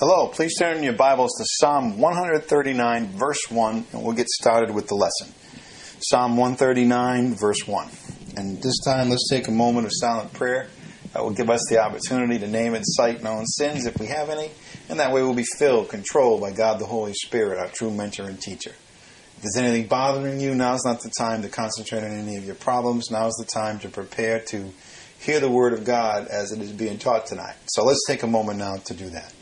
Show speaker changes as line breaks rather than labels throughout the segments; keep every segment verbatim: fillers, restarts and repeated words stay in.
Hello, please turn your Bibles to Psalm one thirty-nine, verse one, and we'll get started with the lesson. Psalm one thirty-nine, verse one. And this time, let's take a moment of silent prayer that will give us the opportunity to name and cite known sins if we have any, and that way we'll be filled, controlled by God the Holy Spirit, our true mentor and teacher. If there's anything bothering you, now's not the time to concentrate on any of your problems. Now's the time to prepare to hear the Word of God as it is being taught tonight. So let's take a moment now to do that.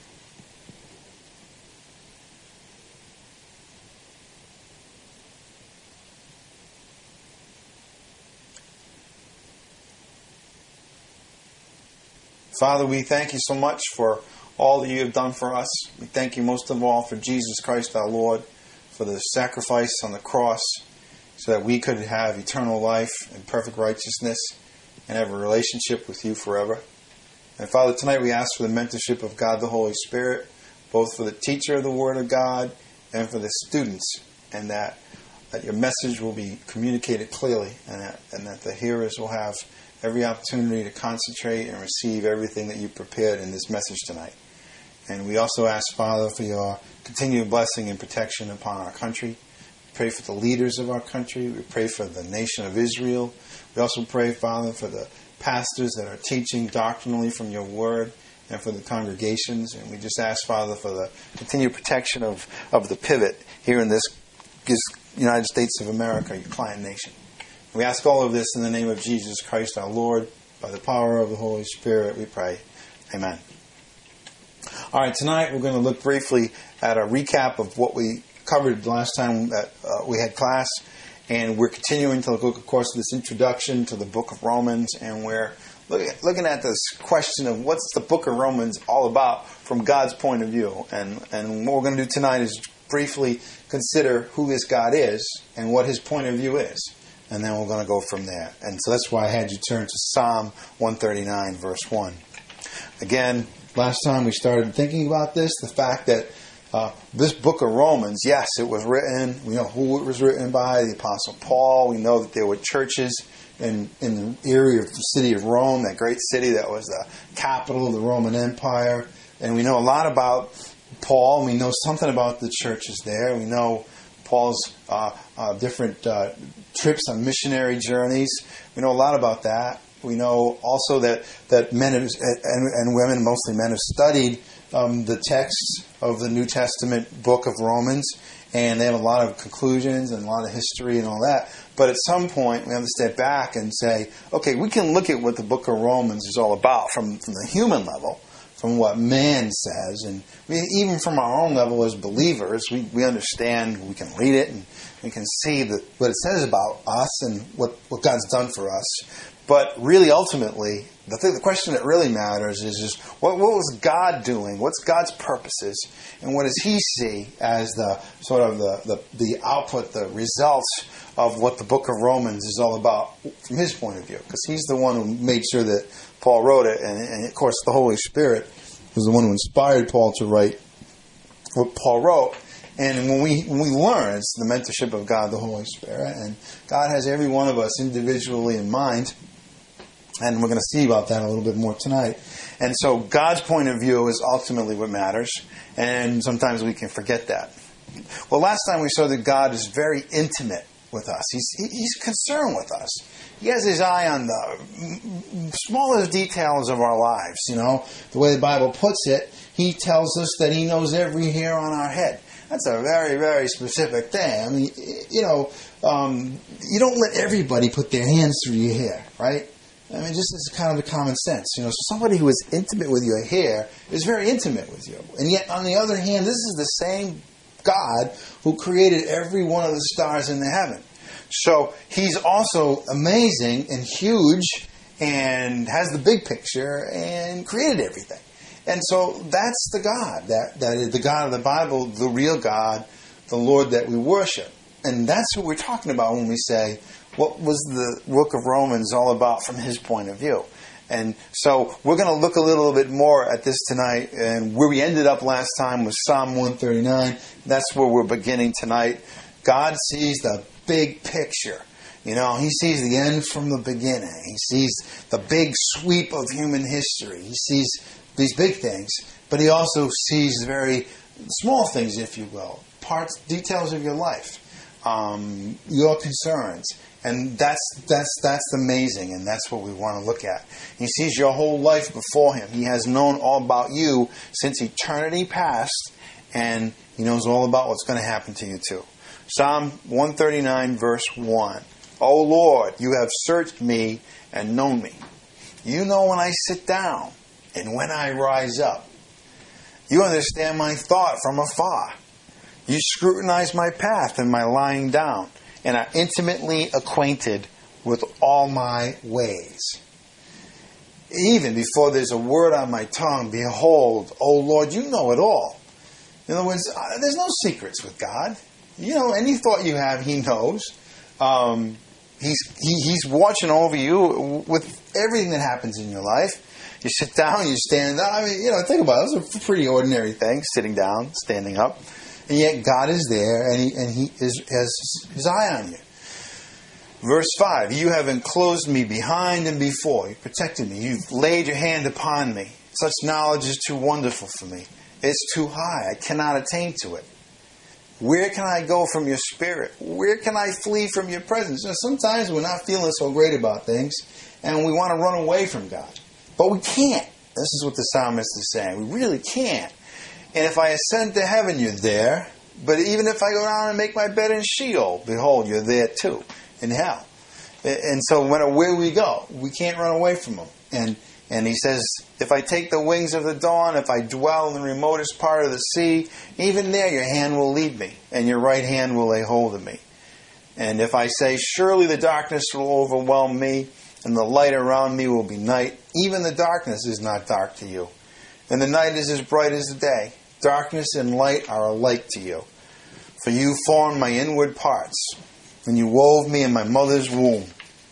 Father, we thank you so much for all that you have done for us. We thank you most of all for Jesus Christ our Lord, for the sacrifice on the cross, so that we could have eternal life and perfect righteousness and have a relationship with you forever. And Father, tonight we ask for the mentorship of God the Holy Spirit, both for the teacher of the Word of God and for the students, and that, that your message will be communicated clearly, and that, and that the hearers will have every opportunity to concentrate and receive everything that you prepared in this message tonight. And we also ask, Father, for your continued blessing and protection upon our country. We pray for the leaders of our country. We pray for the nation of Israel. We also pray, Father, for the pastors that are teaching doctrinally from your word and for the congregations. And we just ask, Father, for the continued protection of, of the pivot here in this, this United States of America, your client nation. We ask all of this in the name of Jesus Christ our Lord. By the power of the Holy Spirit, we pray. Amen. All right, tonight we're going to look briefly at a recap of what we covered last time that uh, we had class. And we're continuing to look, of course, at this introduction to the book of Romans. And we're looking at, looking at this question of what's the book of Romans all about from God's point of view. And, and what we're going to do tonight is briefly consider who this God is and what his point of view is. And then we're going to go from there. And so that's why I had you turn to Psalm one thirty-nine, verse one. Again, last time we started thinking about this, the fact that uh, this book of Romans, yes, it was written. We know who it was written by, the Apostle Paul. We know that there were churches in, in the area of the city of Rome, that great city that was the capital of the Roman Empire. And we know a lot about Paul. We know something about the churches there. We know Paul's uh, uh, different uh, trips on missionary journeys. We know a lot about that. We know also that, that men have, and, and women, mostly men, have studied um, the texts of the New Testament book of Romans, and they have a lot of conclusions and a lot of history and all that. But at some point, we have to step back and say, okay, we can look at what the book of Romans is all about from, from the human level, from what man says, and we, even from our own level as believers, we, we understand, we can read it, and we can see that what it says about us and what, what God's done for us. But really, ultimately, the, thing, the question that really matters is, is what, what was God doing? What's God's purposes? And what does he see as the sort of the, the, the output, the results of what the book of Romans is all about from his point of view? Because he's the one who made sure that Paul wrote it, and, and of course the Holy Spirit was the one who inspired Paul to write what Paul wrote. And when we when we learn, it's the mentorship of God the Holy Spirit, and God has every one of us individually in mind, and we're going to see about that a little bit more tonight. And so God's point of view is ultimately what matters, and sometimes we can forget that. Well, last time we saw that God is very intimate with us. He's he's concerned with us. He has his eye on the smallest details of our lives. You know, the way the Bible puts it, he tells us that he knows every hair on our head. That's a very, very specific thing. I mean, you know, um, you don't let everybody put their hands through your hair, right? I mean, just as kind of a common sense. You know, so somebody who is intimate with your hair is very intimate with you. And yet, on the other hand, this is the same God who created every one of the stars in the heaven. So he's also amazing and huge and has the big picture and created everything. And so that's the God, that, that is the God of the Bible, the real God, the Lord that we worship. And that's what we're talking about when we say, what was the book of Romans all about from his point of view? And so we're going to look a little bit more at this tonight. And where we ended up last time was Psalm one thirty-nine. That's where we're beginning tonight. God sees the big picture. You know, he sees the end from the beginning. He sees the big sweep of human history. He sees these big things. But he also sees very small things, if you will, parts, details of your life, um, your concerns. And that's that's that's amazing, and that's what we want to look at. He sees your whole life before him. He has known all about you since eternity past, and he knows all about what's going to happen to you too. Psalm one thirty-nine, verse one. O Lord, you have searched me and known me. You know when I sit down and when I rise up. You understand my thought from afar. You scrutinize my path and my lying down, and are intimately acquainted with all my ways. Even before there's a word on my tongue, behold, O Lord, you know it all. In other words, there's no secrets with God. You know, any thought you have, he knows. Um, he's he, he's watching over you with everything that happens in your life. You sit down, you stand up. I mean, you know, think about it. It's a pretty ordinary thing, sitting down, standing up. And yet God is there, and He and He is, has His eye on you. Verse five, you have enclosed me behind and before. You protected me. You've laid your hand upon me. Such knowledge is too wonderful for me. It's too high. I cannot attain to it. Where can I go from your spirit? Where can I flee from your presence? You know, sometimes we're not feeling so great about things, and we want to run away from God. But we can't. This is what the psalmist is saying. We really can't. And if I ascend to heaven, you're there. But even if I go down and make my bed in Sheol, behold, you're there too, in hell. And so no matter where we go, we can't run away from him. And and he says, if I take the wings of the dawn, if I dwell in the remotest part of the sea, even there your hand will lead me, and your right hand will lay hold of me. And if I say, surely the darkness will overwhelm me, and the light around me will be night, even the darkness is not dark to you. And the night is as bright as the day. Darkness and light are alike to you. For you formed my inward parts, and you wove me in my mother's womb.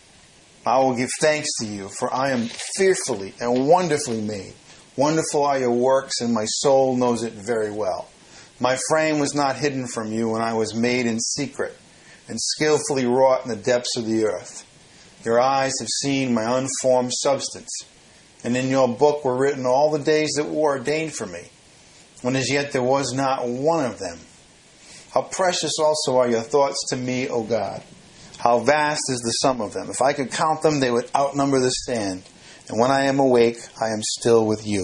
I will give thanks to you, for I am fearfully and wonderfully made. Wonderful are your works, and my soul knows it very well. My frame was not hidden from you when I was made in secret, and skillfully wrought in the depths of the earth. Your eyes have seen my unformed substance, and in your book were written all the days that were ordained for me, when as yet there was not one of them. How precious also are your thoughts to me, O God. How vast is the sum of them. If I could count them, they would outnumber the sand. And when I am awake, I am still with you.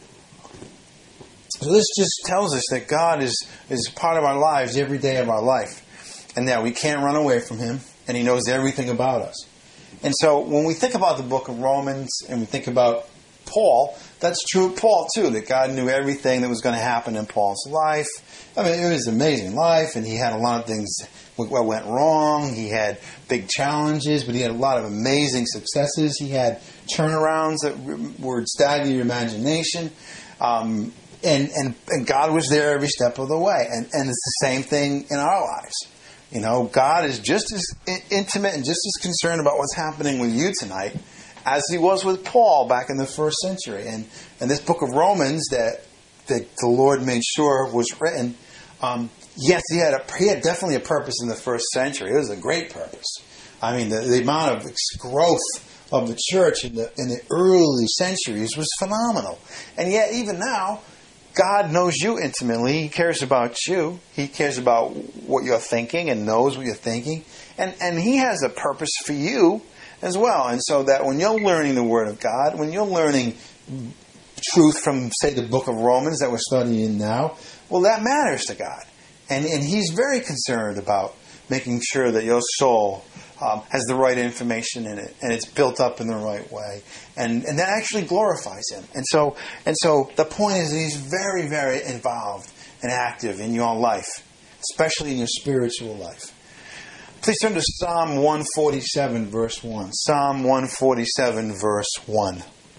So this just tells us that God is, is part of our lives every day of our life. And that we can't run away from Him. And He knows everything about us. And so when we think about the book of Romans and we think about Paul, that's true of Paul too, that God knew everything that was going to happen in Paul's life. I mean, it was an amazing life, and he had a lot of things that went wrong. He had big challenges, but he had a lot of amazing successes. He had turnarounds that would stagger your imagination. Um, and, and, and God was there every step of the way. And, and it's the same thing in our lives. You know, God is just as intimate and just as concerned about what's happening with you tonight as He was with Paul back in the first century. And, and this book of Romans that, that the Lord made sure was written, um, yes, he had, a, he had definitely a purpose in the first century. It was a great purpose. I mean, the, the amount of growth of the church in the, in the early centuries was phenomenal. And yet, even now, God knows you intimately. He cares about you. He cares about what you're thinking and knows what you're thinking. And, and He has a purpose for you as well. And so that when you're learning the Word of God, when you're learning truth from, say, the book of Romans that we're studying now, well, that matters to God. And, and He's very concerned about making sure that your soul um, has the right information in it and it's built up in the right way. And, and that actually glorifies Him. And so, and so the point is that He's very, very involved and active in your life, especially in your spiritual life. Please turn to Psalm one forty-seven, verse one. Psalm one forty-seven, verse one.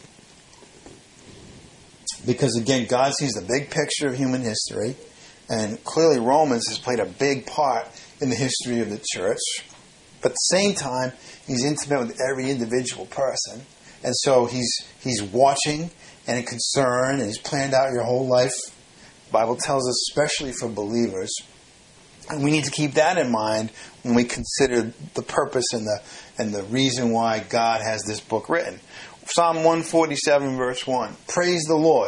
Because again, God sees the big picture of human history. And clearly Romans has played a big part in the history of the church. But at the same time, He's intimate with every individual person. And so He's He's watching and concerned, and He's planned out your whole life. The Bible tells us, especially for believers. And we need to keep that in mind when we consider the purpose and the and the reason why God has this book written. Psalm one forty-seven, verse one. Praise the Lord.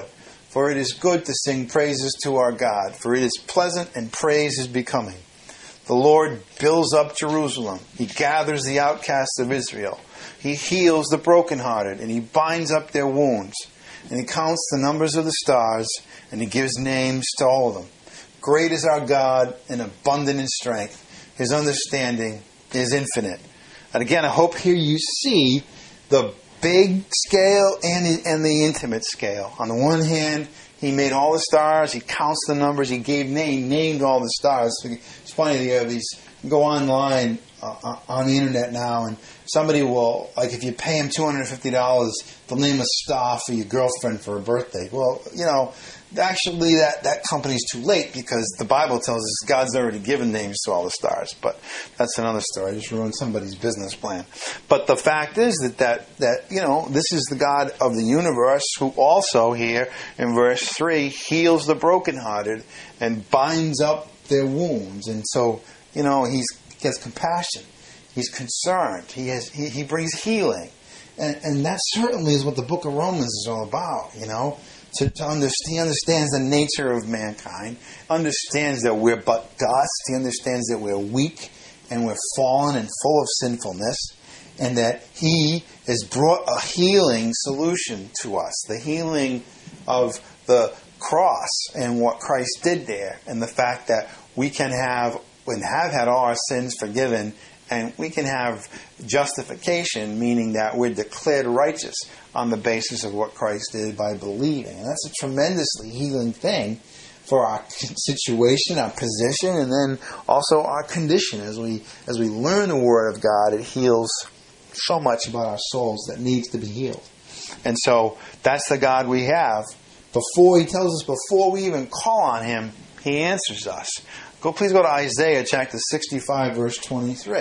For it is good to sing praises to our God, for it is pleasant and praise is becoming. The Lord builds up Jerusalem. He gathers the outcasts of Israel. He heals the brokenhearted, and he binds up their wounds. And he counts the numbers of the stars, and he gives names to all of them. Great is our God, and abundant in strength. His understanding is infinite. And again, I hope here you see the big scale and, and the intimate scale. On the one hand, he made all the stars. He counts the numbers. He gave name, named all the stars. It's funny, they have these, you go online uh, on the internet now, and somebody will, like if you pay them two hundred fifty dollars, they'll name a star for your girlfriend for her birthday. Well, you know, actually that, that company's too late, because the Bible tells us God's already given names to all the stars. But that's another story. I just ruined somebody's business plan. But the fact is that, that, that, you know, this is the God of the universe who also here in verse three heals the brokenhearted and binds up their wounds. And so, you know, he's, he has compassion. He's concerned. He has he, he brings healing. And, and that certainly is what the book of Romans is all about, you know. To, to understand, he understands the nature of mankind, understands that we're but dust, he understands that we're weak and we're fallen and full of sinfulness, and that he has brought a healing solution to us, the healing of the cross and what Christ did there, and the fact that we can have and have had all our sins forgiven, and we can have justification, meaning that we're declared righteous on the basis of what Christ did by believing. And that's a tremendously healing thing for our situation, our position, and then also our condition. As we as we learn the Word of God, it heals so much about our souls that needs to be healed. And so that's the God we have. Before he tells us, before we even call on him, he answers us. Go, please go to Isaiah chapter sixty-five, verse twenty-three.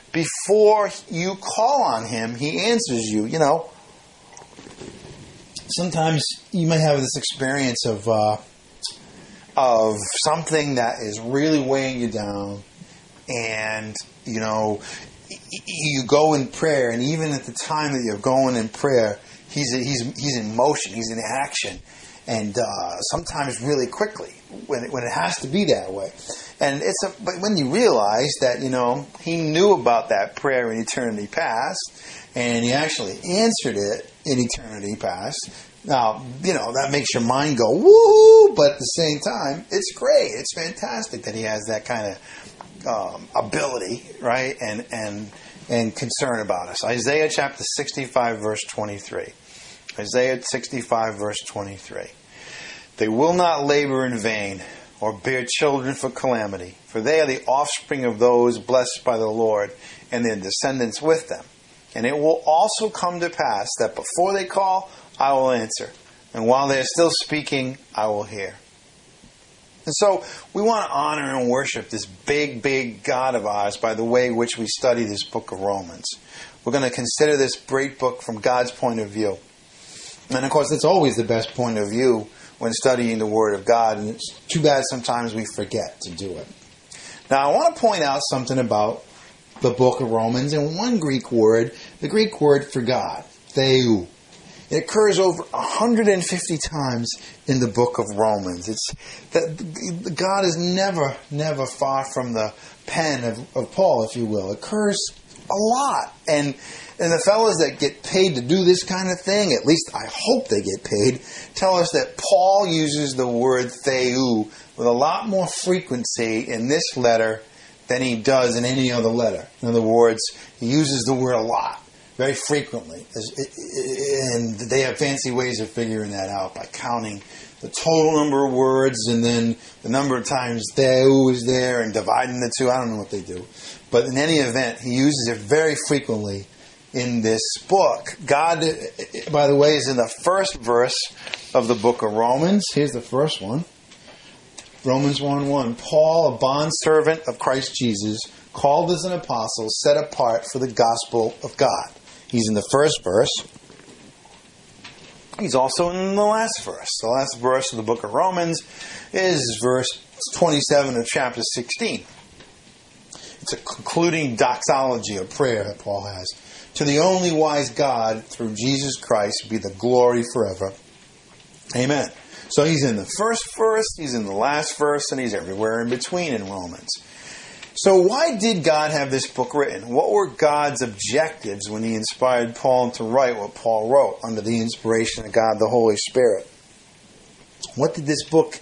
Before you call on him, he answers you. You know, sometimes you may have this experience of uh, of something that is really weighing you down, and you know, you go in prayer, and even at the time that you're going in prayer, he's he's he's in motion, he's in action, and uh, sometimes really quickly when it, when it has to be that way. And it's a, but when you realize that, you know, he knew about that prayer in eternity past, and he actually answered it in eternity past. Now, you know, that makes your mind go, woo! But at the same time, it's great. It's fantastic that he has that kind of um, ability, right? And and and concern about us. Isaiah chapter sixty-five, verse twenty-three. Isaiah sixty-five, verse twenty-three. They will not labor in vain, or bear children for calamity, for they are the offspring of those blessed by the Lord, and their descendants with them. And it will also come to pass that before they call, I will answer, and while they are still speaking, I will hear. And so we want to honor and worship this big, big God of ours by the way in which we study this book of Romans. We're going to consider this great book from God's point of view. And of course, it's always the best point of view when studying the Word of God, and it's too bad sometimes we forget to do it. Now, I want to point out something about the book of Romans, and one Greek word, the Greek word for God, theou. It occurs over one hundred fifty times in the book of Romans. It's that God is never, never far from the pen of, of Paul, if you will. It occurs a lot. And And the fellows that get paid to do this kind of thing, at least I hope they get paid, tell us that Paul uses the word theou with a lot more frequency in this letter than he does in any other letter. In other words, he uses the word a lot, very frequently. And they have fancy ways of figuring that out by counting the total number of words and then the number of times theou is there and dividing the two. I don't know what they do. But in any event, he uses it very frequently in this book. God, by the way, is in the first verse of the book of Romans. Here's the first one. Romans one one. Paul, a bondservant of Christ Jesus, called as an apostle, set apart for the gospel of God. He's in the first verse. He's also in the last verse. The last verse of the book of Romans is verse twenty-seven of chapter sixteen. It's a concluding doxology, a prayer that Paul has. To the only wise God, through Jesus Christ, be the glory forever. Amen. So he's in the first verse, he's in the last verse, and he's everywhere in between in Romans. So why did God have this book written? What were God's objectives when he inspired Paul to write what Paul wrote under the inspiration of God, the Holy Spirit? What did this book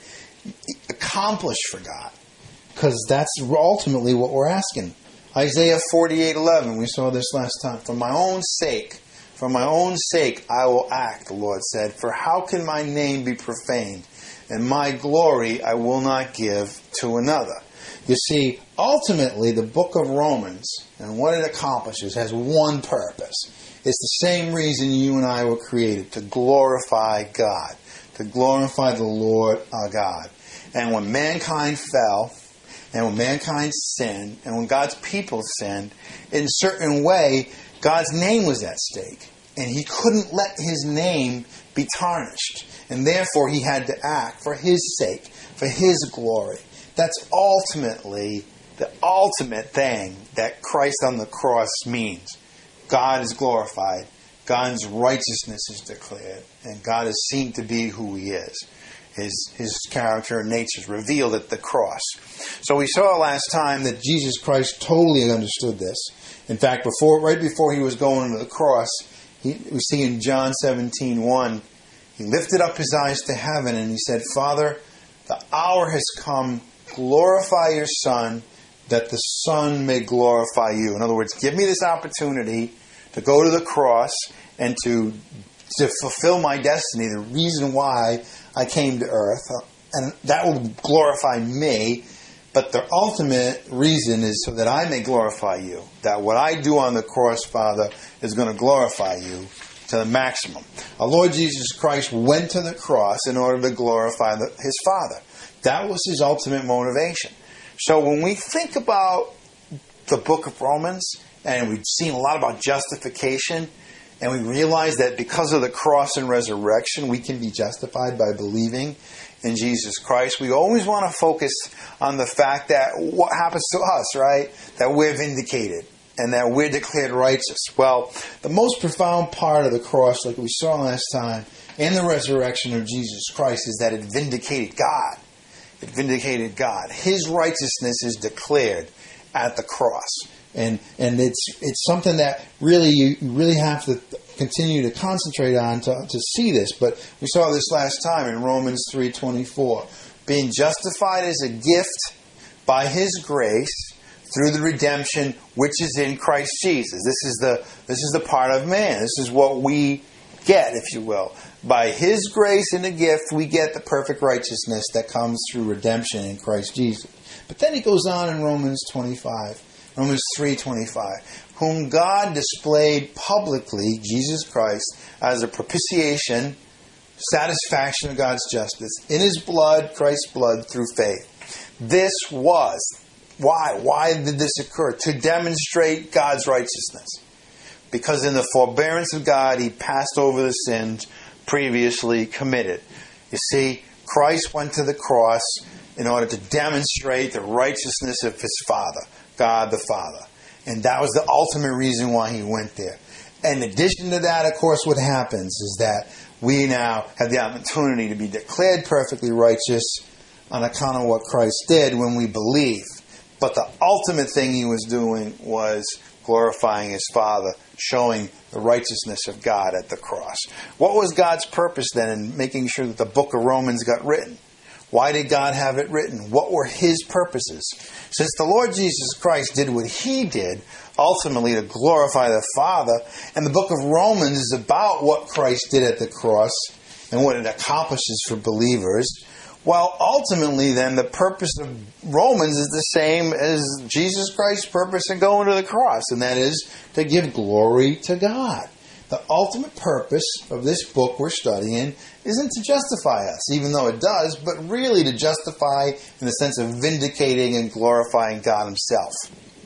accomplish for God? Because that's ultimately what we're asking. Isaiah forty-eight eleven, we saw this last time. For my own sake, for my own sake I will act, the Lord said. For how can my name be profaned? And my glory I will not give to another. You see, ultimately the book of Romans and what it accomplishes has one purpose. It's the same reason you and I were created, to glorify God, to glorify the Lord our God. And when mankind fell, and when mankind sinned, and when God's people sinned, in a certain way, God's name was at stake. And he couldn't let his name be tarnished. And therefore he had to act for his sake, for his glory. That's ultimately the ultimate thing that Christ on the cross means. God is glorified. God's righteousness is declared. And God is seen to be who he is. His, his character and nature is revealed at the cross. So we saw last time that Jesus Christ totally understood this. In fact, before, right before he was going to the cross, he, we see in John seventeen one, he lifted up his eyes to heaven and he said, Father, the hour has come. Glorify your Son, that the Son may glorify you. In other words, give me this opportunity to go to the cross and to, to fulfill my destiny, the reason why I came to earth. And that will glorify me. But the ultimate reason is so that I may glorify you. That what I do on the cross, Father, is going to glorify you to the maximum. Our Lord Jesus Christ went to the cross in order to glorify the, his Father. That was his ultimate motivation. So when we think about the book of Romans, and we've seen a lot about justification, and we realize that because of the cross and resurrection, we can be justified by believing in Jesus Christ, we always want to focus on the fact that what happens to us, right? That we're vindicated and that we're declared righteous. Well, the most profound part of the cross, like we saw last time, and the resurrection of Jesus Christ, is that it vindicated God. It vindicated God. His righteousness is declared at the cross. And and it's it's something that really you really have to continue to concentrate on to, to see this. But we saw this last time in Romans three twenty-four. Being justified as a gift by his grace through the redemption which is in Christ Jesus. This is the this is the part of man. This is what we get, if you will. By his grace and the gift, we get the perfect righteousness that comes through redemption in Christ Jesus. But then he goes on in Romans twenty-five, Romans three twenty-five, whom God displayed publicly, Jesus Christ, as a propitiation, satisfaction of God's justice, in his blood, Christ's blood, through faith. This was, why? Why did this occur? To demonstrate God's righteousness. Because in the forbearance of God, he passed over the sins previously committed. You see, Christ went to the cross in order to demonstrate the righteousness of his Father, God the Father. And that was the ultimate reason why he went there. In addition to that, of course, what happens is that we now have the opportunity to be declared perfectly righteous on account of what Christ did when we believe. But the ultimate thing he was doing was glorifying his Father, showing the righteousness of God at the cross. What was God's purpose then in making sure that the book of Romans got written? Why did God have it written? What were his purposes? Since the Lord Jesus Christ did what he did, ultimately to glorify the Father, and the book of Romans is about what Christ did at the cross and what it accomplishes for believers, well, ultimately then the purpose of Romans is the same as Jesus Christ's purpose in going to the cross, and that is to give glory to God. The ultimate purpose of this book we're studying isn't to justify us, even though it does, but really to justify in the sense of vindicating and glorifying God himself.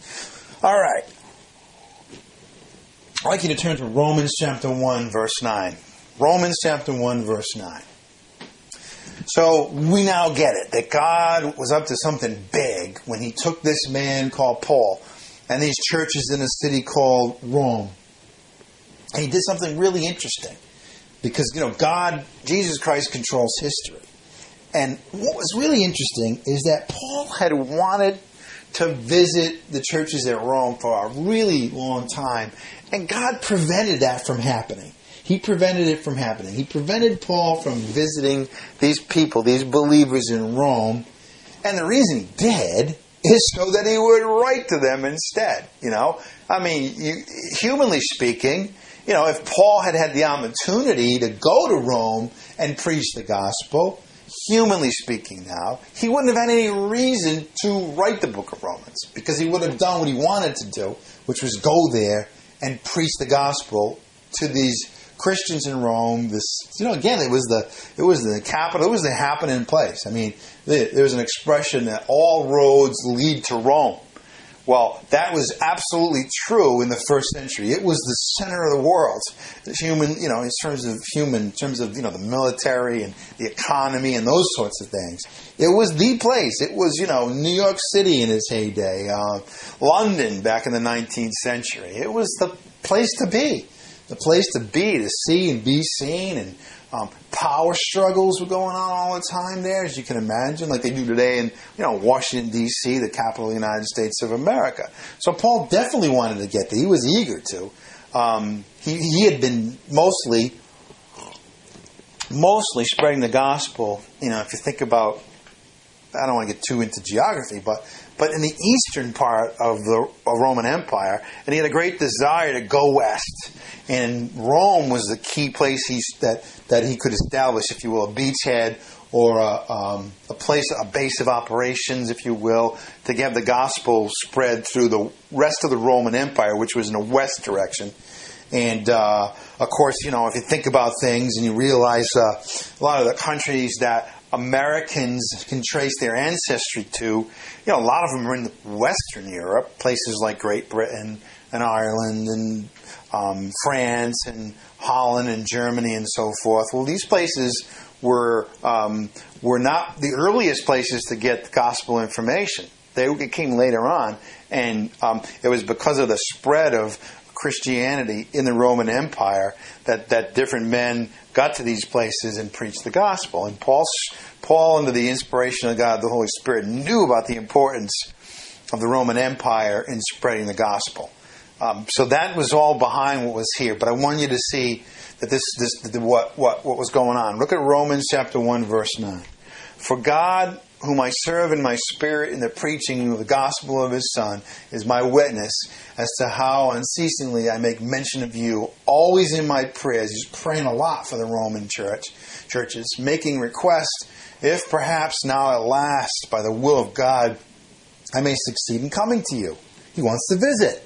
All right. I'd like you to turn to Romans chapter one, verse nine. Romans chapter one, verse nine. So we now get it, that God was up to something big when he took this man called Paul and these churches in a city called Rome. And he did something really interesting. Because, you know, God, Jesus Christ controls history. And what was really interesting is that Paul had wanted to visit the churches at Rome for a really long time, and God prevented that from happening. He prevented it from happening. He prevented Paul from visiting these people, these believers in Rome, and the reason he did is so that he would write to them instead. You know, I mean, you, humanly speaking, you know, if Paul had had the opportunity to go to Rome and preach the gospel, humanly speaking now, he wouldn't have had any reason to write the book of Romans, because he would have done what he wanted to do, which was go there and preach the gospel to these Christians in Rome. This, you know, again, it was the it was the capital, it was the happening place. I mean, there was an expression that all roads lead to Rome. Well, that was absolutely true in the first century. It was the center of the world. Human, you know, in terms of human, in terms of, you know, the military and the economy and those sorts of things. It was the place. It was, you know, New York City in its heyday, uh, London back in the nineteenth century. It was the place to be. The place to be, to see and be seen, and um, power struggles were going on all the time there, as you can imagine, like they do today in, you know, Washington, D C, the capital of the United States of America. So Paul definitely wanted to get there. He was eager to. Um, he, he had been mostly, mostly spreading the gospel. You know, if you think about, I don't want to get too into geography, but but in the eastern part of the of Roman Empire, and he had a great desire to go west. And Rome was the key place he, that that he could establish, if you will, a beachhead or a, um, a place, a base of operations, if you will, to have the gospel spread through the rest of the Roman Empire, which was in a west direction. And uh, of course, you know, if you think about things and you realize uh, a lot of the countries that Americans can trace their ancestry to, you know, a lot of them are in Western Europe, places like Great Britain and Ireland and um, France and Holland and Germany and so forth. Well, these places were um, were not the earliest places to get gospel information. They came later on, and um, it was because of the spread of Christianity in the Roman Empire that, that different men got to these places and preached the gospel. And Paul, Paul, under the inspiration of God, the Holy Spirit, knew about the importance of the Roman Empire in spreading the gospel. Um, so that was all behind what was here. But I want you to see that this, this, that what, what, what was going on. Look at Romans chapter one, verse nine. For God, whom I serve in my spirit in the preaching of the gospel of His Son, is my witness as to how unceasingly I make mention of you, always in my prayers. He's praying a lot for the Roman church, churches, making request, if perhaps now at last, by the will of God, I may succeed in coming to you. He wants to visit.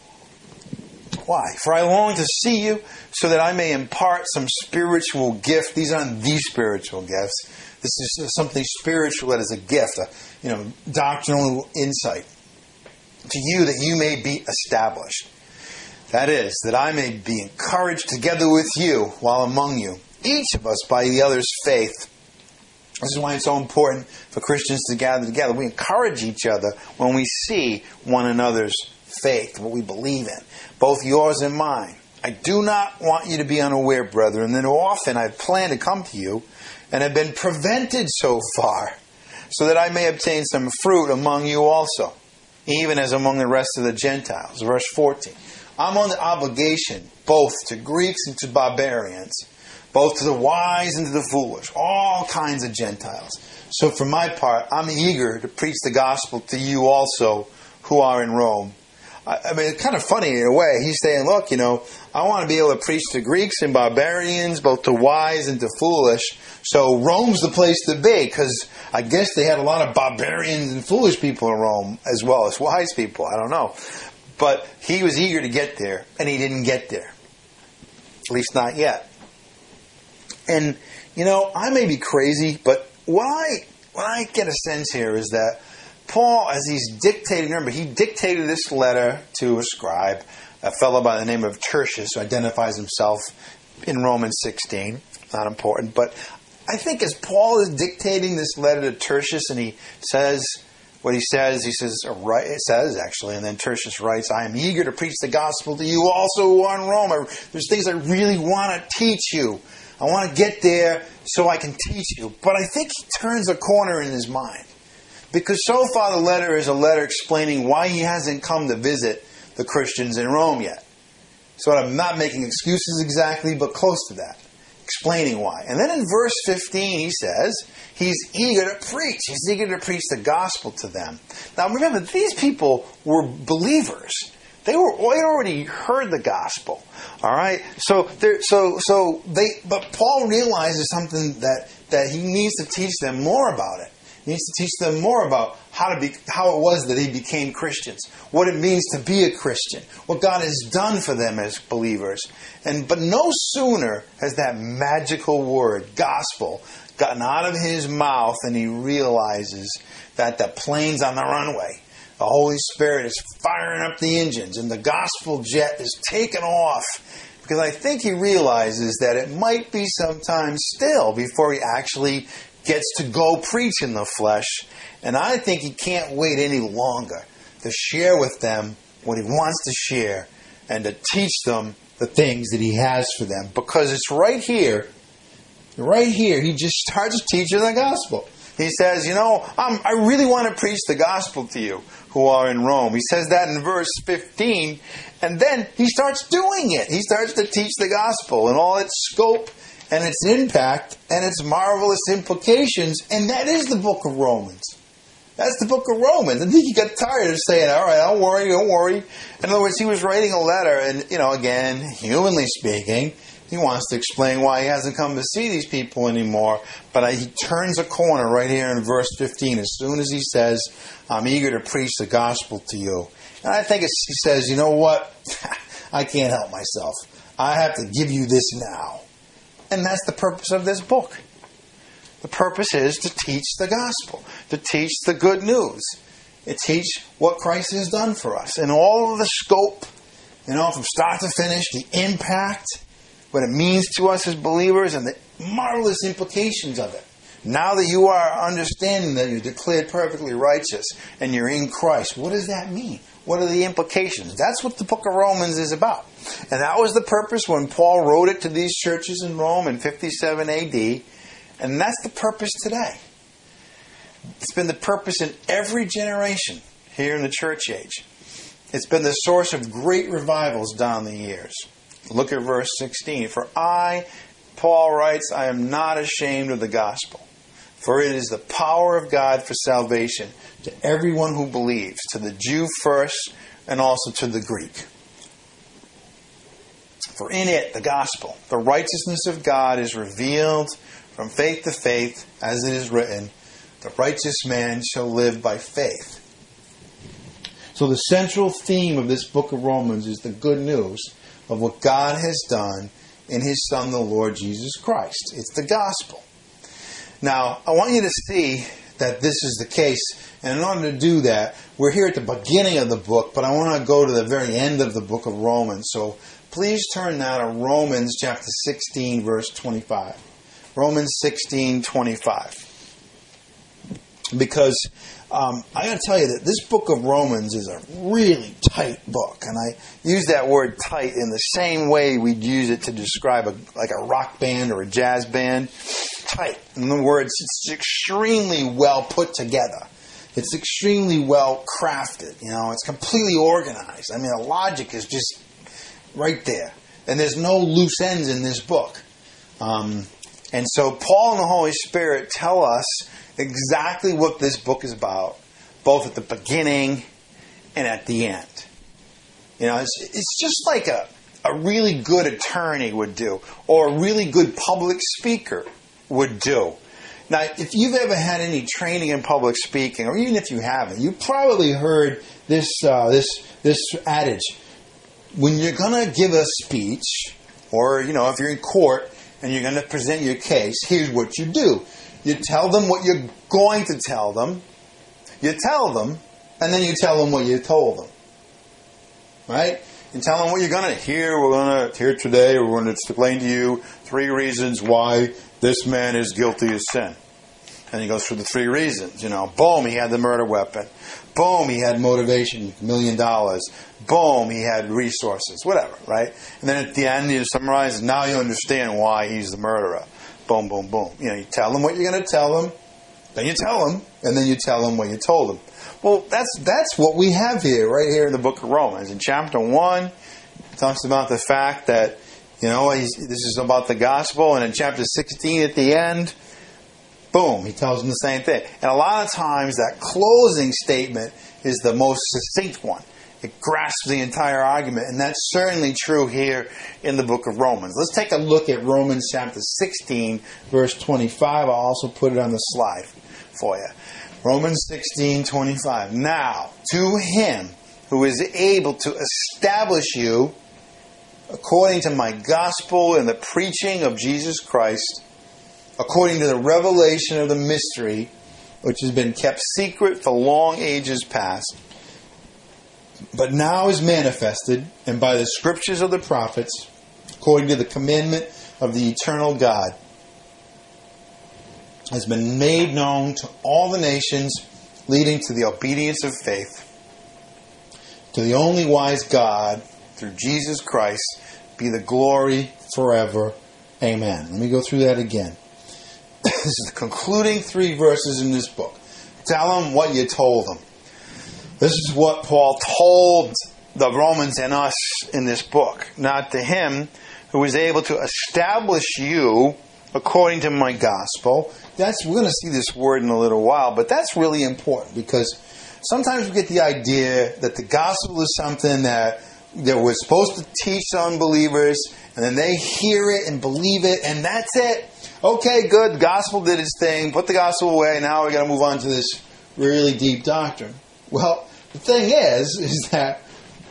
Why? For I long to see you, so that I may impart some spiritual gift. These aren't the spiritual gifts. This is something spiritual that is a gift, a, you know, doctrinal insight to you, that you may be established. That is, that I may be encouraged together with you while among you, each of us by the other's faith. This is why it's so important for Christians to gather together. We encourage each other when we see one another's faith, what we believe in, both yours and mine. I do not want you to be unaware, brethren, that often I've planned to come to you and have been prevented so far, so that I may obtain some fruit among you also, even as among the rest of the Gentiles. Verse fourteen. I'm under obligation both to Greeks and to barbarians, both to the wise and to the foolish, all kinds of Gentiles. So for my part, I'm eager to preach the gospel to you also who are in Rome. I mean, it's kind of funny in a way. He's saying, look, you know, I want to be able to preach to Greeks and barbarians, both to wise and to foolish. So Rome's the place to be, because I guess they had a lot of barbarians and foolish people in Rome as well as wise people. I don't know. But he was eager to get there, and he didn't get there. At least not yet. And, you know, I may be crazy, but what I, what I get a sense here is that Paul, as he's dictating, remember, he dictated this letter to a scribe, a fellow by the name of Tertius, who identifies himself in Romans sixteen. Not important. But I think as Paul is dictating this letter to Tertius, and he says what he says, he says, or right, it says actually, and then Tertius writes, I am eager to preach the gospel to you also who are in Rome. There's things I really want to teach you. I want to get there so I can teach you. But I think he turns a corner in his mind. Because so far the letter is a letter explaining why he hasn't come to visit the Christians in Rome yet. So I'm not making excuses exactly, but close to that. Explaining why. And then in verse fifteen he says, he's eager to preach. He's eager to preach the gospel to them. Now remember, these people were believers. They were they had already heard the gospel. All right? So so so they but Paul realizes something that, that he needs to teach them more about it. He needs to teach them more about how to be how it was that he became Christians, what it means to be a Christian, what God has done for them as believers. And but no sooner has that magical word, gospel, gotten out of his mouth than he realizes that the plane's on the runway. The Holy Spirit is firing up the engines and the gospel jet is taking off. Because I think he realizes that it might be some time still before he actually gets to go preach in the flesh. And I think he can't wait any longer to share with them what he wants to share and to teach them the things that he has for them. Because it's right here, right here, he just starts teaching the gospel. He says, you know, I'm, I really want to preach the gospel to you who are in Rome. He says that in verse fifteen. And then he starts doing it. He starts to teach the gospel in all its scope and its impact and its marvelous implications. And that is the book of Romans. That's the book of Romans. I think he got tired of saying, all right, don't worry, don't worry. In other words, he was writing a letter, and, you know, again, humanly speaking, he wants to explain why he hasn't come to see these people anymore. But he turns a corner right here in verse fifteen as soon as he says, I'm eager to preach the gospel to you. And I think it's, he says, you know what? I can't help myself. I have to give you this now. And that's the purpose of this book. The purpose is to teach the gospel, to teach the good news, to teach what Christ has done for us, and all of the scope, you know, from start to finish, the impact, what it means to us as believers, and the marvelous implications of it. Now that you are understanding that you're declared perfectly righteous and you're in Christ, what does that mean? What are the implications? That's what the book of Romans is about. And that was the purpose when Paul wrote it to these churches in Rome in fifty-seven A D. And that's the purpose today. It's been the purpose in every generation here in the church age. It's been the source of great revivals down the years. Look at verse sixteen. For I, Paul writes, I am not ashamed of the gospel. For it is the power of God for salvation to everyone who believes, to the Jew first and also to the Greek. For in it, the gospel, the righteousness of God is revealed from faith to faith, as it is written, the righteous man shall live by faith. So the central theme of this book of Romans is the good news of what God has done in His Son, the Lord Jesus Christ. It's the gospel. Now, I want you to see that this is the case. And in order to do that, we're here at the beginning of the book, but I want to go to the very end of the book of Romans. So please turn now to Romans chapter sixteen, verse twenty-five. Romans sixteen, twenty-five. Because um, I got to tell you that this book of Romans is a really tight book. And I use that word tight in the same way we'd use it to describe a, like a rock band or a jazz band. Tight. In other words, it's extremely well put together. It's extremely well crafted. You know, it's completely organized. I mean, the logic is just right there. And there's no loose ends in this book. Um, and so Paul and the Holy Spirit tell us exactly what this book is about, both at the beginning and at the end. You know, it's, it's just like a, a really good attorney would do, or a really good public speaker would do. Now, if you've ever had any training in public speaking, or even if you haven't, you probably heard this uh, this this adage: when you're going to give a speech, or you know, if you're in court and you're going to present your case, here's what you do: you tell them what you're going to tell them, you tell them, and then you tell them what you told them. Right? You tell them what you're going to hear. We're going to hear today. We're going to explain to you three reasons why this man is guilty of sin. And he goes through the three reasons. You know, boom, he had the murder weapon. Boom, he had motivation, million dollars. Boom, he had resources, whatever, right? And then at the end, you summarize, now you understand why he's the murderer. Boom, boom, boom. You know, you tell him what you're going to tell him, then you tell him, and then you tell him what you told him. Well, that's that's what we have here, right here in the book of Romans. In chapter one, it talks about the fact that, you know, he's, this is about the gospel, and in chapter sixteen at the end, boom, he tells them the same thing. And a lot of times that closing statement is the most succinct one. It grasps the entire argument, and that's certainly true here in the book of Romans. Let's take a look at Romans chapter sixteen, verse twenty-five. I'll also put it on the slide for you. Romans sixteen, twenty-five. Now, to him who is able to establish you according to my gospel and the preaching of Jesus Christ, according to the revelation of the mystery, which has been kept secret for long ages past, but now is manifested, and by the scriptures of the prophets, according to the commandment of the eternal God, has been made known to all the nations, leading to the obedience of faith. To the only wise God, through Jesus Christ, be the glory forever. Amen. Let me go through that again. This is the concluding three verses in this book. Tell them what you told them. This is what Paul told the Romans and us in this book. Now to him who is able to establish you according to my gospel. That's, we're going to see this word in a little while, but that's really important because sometimes we get the idea that the gospel is something that, that we're supposed to teach to unbelievers, and then they hear it and believe it, and that's it. Okay, good, the gospel did its thing, put the gospel away, now we're going to move on to this really deep doctrine. Well, the thing is, is that,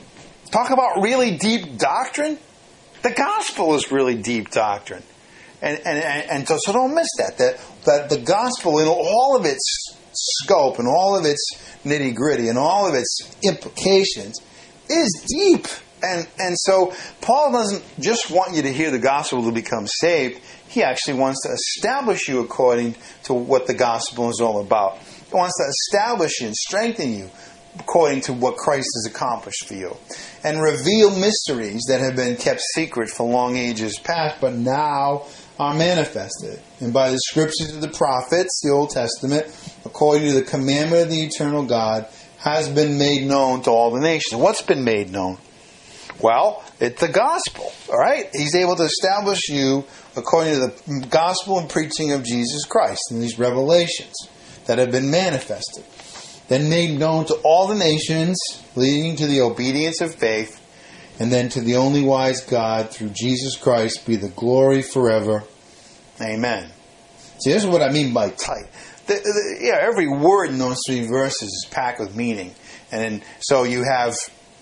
talk about really deep doctrine, the gospel is really deep doctrine. And and, and so, so don't miss that, that. That the gospel in all of its scope and all of its nitty-gritty and all of its implications is deep. And and so Paul doesn't just want you to hear the gospel to become saved. He actually wants to establish you according to what the gospel is all about. He wants to establish you and strengthen you according to what Christ has accomplished for you. And reveal mysteries that have been kept secret for long ages past, but now are manifested. And by the scriptures of the prophets, the Old Testament, according to the commandment of the eternal God, has been made known to all the nations. What's been made known? Well, it's the gospel. All right? He's able to establish you according to the gospel and preaching of Jesus Christ and these revelations that have been manifested. Then made known to all the nations, leading to the obedience of faith, and then to the only wise God, through Jesus Christ, be the glory forever. Amen. See, this is what I mean by tight. The, the, yeah, every word in those three verses is packed with meaning. And then, so you have,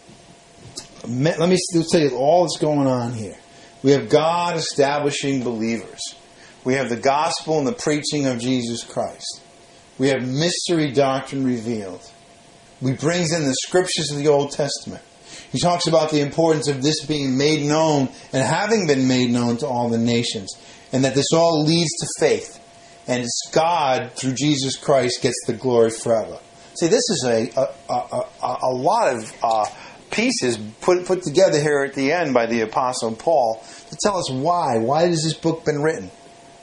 let me tell you all that's going on here. We have God establishing believers. We have the gospel and the preaching of Jesus Christ. We have mystery doctrine revealed. He brings in the scriptures of the Old Testament. He talks about the importance of this being made known and having been made known to all the nations. And that this all leads to faith. And it's God, through Jesus Christ, gets the glory forever. See, this is a a, a, a, a lot of uh, pieces put, put together here at the end by the Apostle Paul to tell us why. Why has this book been written?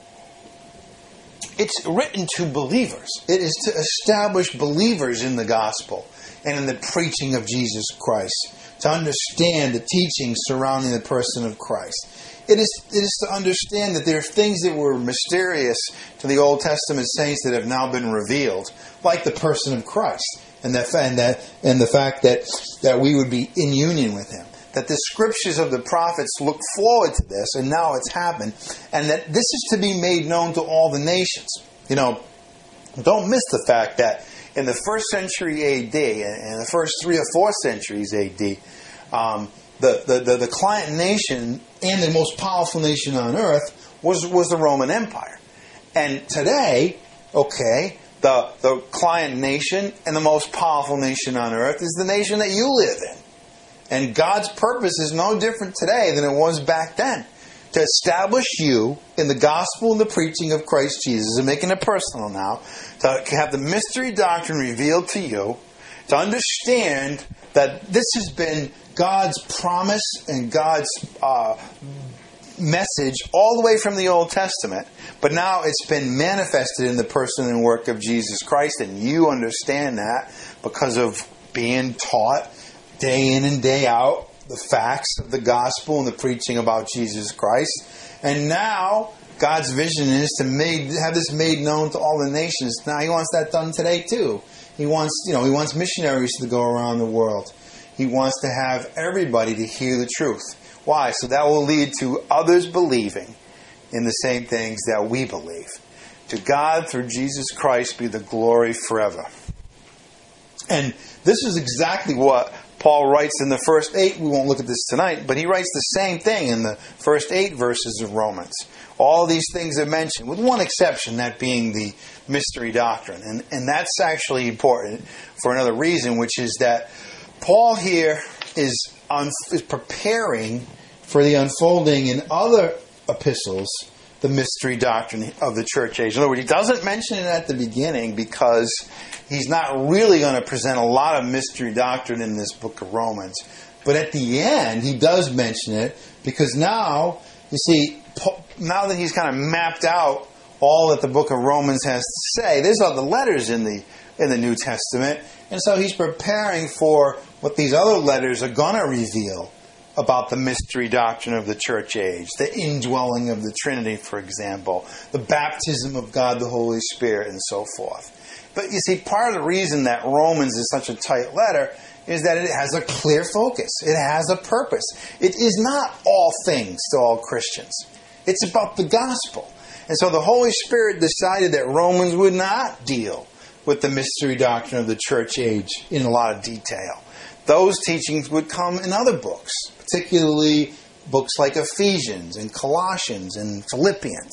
It's written to believers. It is to establish believers in the gospel and in the preaching of Jesus Christ. To understand the teachings surrounding the person of Christ. It is, it is to understand that there are things that were mysterious to the Old Testament saints that have now been revealed, like the person of Christ, and that and that and the fact that that we would be in union with Him. That the scriptures of the prophets look forward to this, and now it's happened, and that this is to be made known to all the nations. You know, don't miss the fact that in the first century A D, and the first three or four centuries A D, um, the, the, the, the client nation and the most powerful nation on earth was, was the Roman Empire. And today, okay, the, the client nation and the most powerful nation on earth is the nation that you live in. And God's purpose is no different today than it was back then. to establish you in the gospel and the preaching of Christ Jesus, and making it personal now, to have the mystery doctrine revealed to you, to understand that this has been God's promise and God's uh, message all the way from the Old Testament, but now it's been manifested in the person and work of Jesus Christ, and you understand that because of being taught day in and day out the facts of the gospel and the preaching about Jesus Christ. And now God's vision is to made, have this made known to all the nations. Now He wants that done today too. He wants, you know, He wants missionaries to go around the world. He wants to have everybody to hear the truth. Why? So that will lead to others believing in the same things that we believe. To God, through Jesus Christ, be the glory forever. And this is exactly what Paul writes in the first eight. We won't look at this tonight, but he writes the same thing in the first eight verses of Romans. All these things are mentioned, with one exception, that being the mystery doctrine. And, and that's actually important for another reason, which is that Paul here is, un, is preparing for the unfolding in other epistles the mystery doctrine of the church age. In other words, he doesn't mention it at the beginning because he's not really going to present a lot of mystery doctrine in this book of Romans. But at the end, he does mention it because now, you see, now that he's kind of mapped out all that the book of Romans has to say, there's other letters in the in the New Testament, and so he's preparing for what these other letters are going to reveal about the mystery doctrine of the church age, the indwelling of the Trinity, for example, the baptism of God the Holy Spirit, and so forth. But you see, part of the reason that Romans is such a tight letter is that it has a clear focus. It has a purpose. It is not all things to all Christians. It's about the gospel. And so the Holy Spirit decided that Romans would not deal with the mystery doctrine of the church age in a lot of detail. Those teachings would come in other books, particularly books like Ephesians and Colossians and Philippians.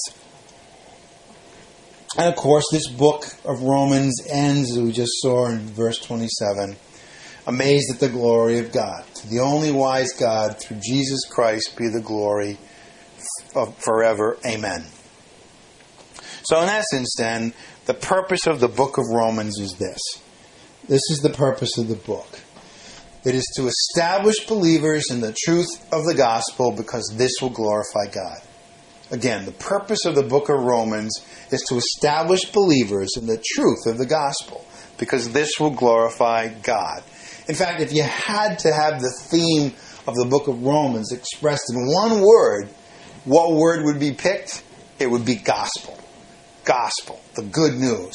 And of course, this book of Romans ends, as we just saw in verse twenty-seven, amazed at the glory of God. To the only wise God, through Jesus Christ, be the glory of forever. Amen. So in essence, then, the purpose of the book of Romans is this. This is the purpose of the book. It is to establish believers in the truth of the gospel because this will glorify God. Again, the purpose of the book of Romans is to establish believers in the truth of the gospel because this will glorify God. In fact, if you had to have the theme of the book of Romans expressed in one word, what word would be picked? It would be gospel. Gospel, the good news.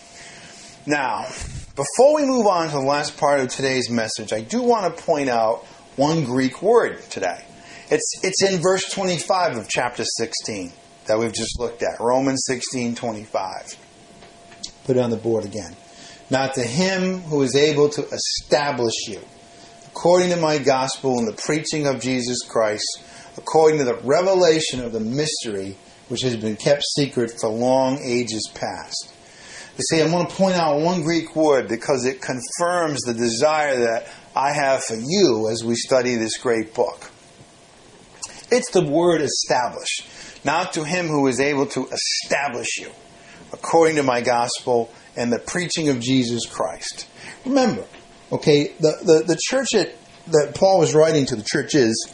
Now, before we move on to the last part of today's message, I do want to point out one Greek word today. It's it's in verse twenty-five of chapter sixteen that we've just looked at. Romans sixteen twenty-five. Put it on the board again. Now to him who is able to establish you, according to my gospel and the preaching of Jesus Christ, according to the revelation of the mystery which has been kept secret for long ages past. You see, I want to point out one Greek word because it confirms the desire that I have for you as we study this great book. It's the word establish. Now to him who is able to establish you, according to my gospel and the preaching of Jesus Christ. Remember, okay, the, the, the church that, that Paul was writing to, the church is,